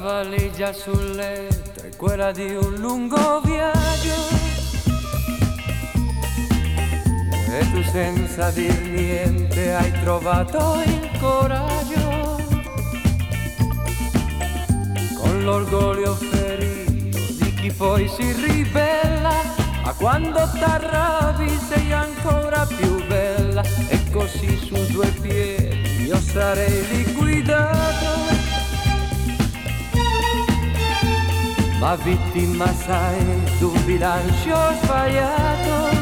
valigia sul letto è quella di un lungo viaggio e tu senza dir niente hai trovato il coraggio, con l'orgoglio ferito di chi poi si ribella, ma quando t'arrabbi sei ancora più bella. E così su due piedi io sarei liquidato, ma vittima sai d'un bilancio sbagliato.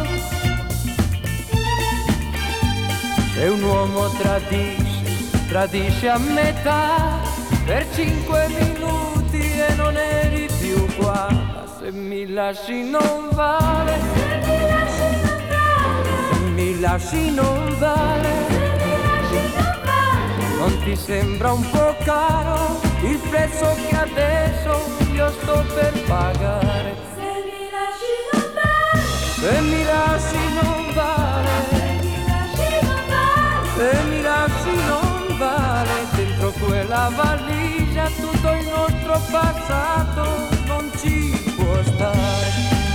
Se un uomo tradisce a metà per 5 minuti e non eri più qua, ma se mi lasci non vale, se mi lasci non vale, non ti sembra un po' caro il prezzo che adesso io sto per pagare? Se mi lasci non vale, se mi lasci non vale, se mi lasci non vale, dentro quella valigia tutto il nostro passato non ci può stare.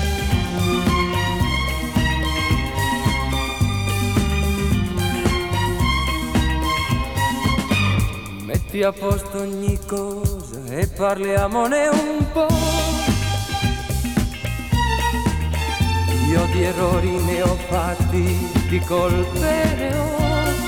Metti a posto ogni cosa e parliamone un po'. Io di errori ne ho fatti, di colpe ne ho,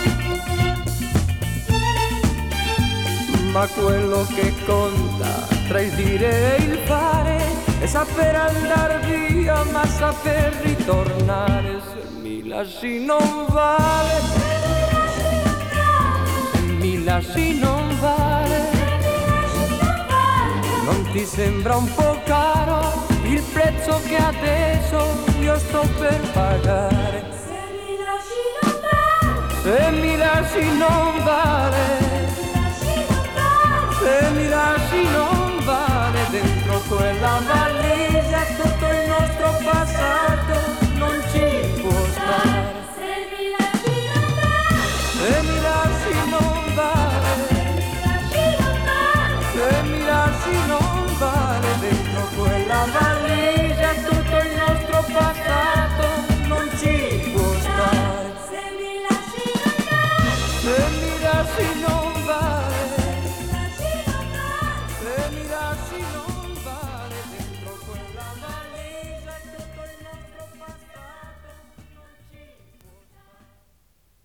ma quello che conta tra il dire e il fare è saper andare via ma saper ritornare. Se mi lasci non vale, se mi lasci non vale, non ti sembra un po' caro il prezzo che adesso io sto per pagare? se mi lasci non vale, Se mi lasci non vale, se mi lasci non vale, dentro quella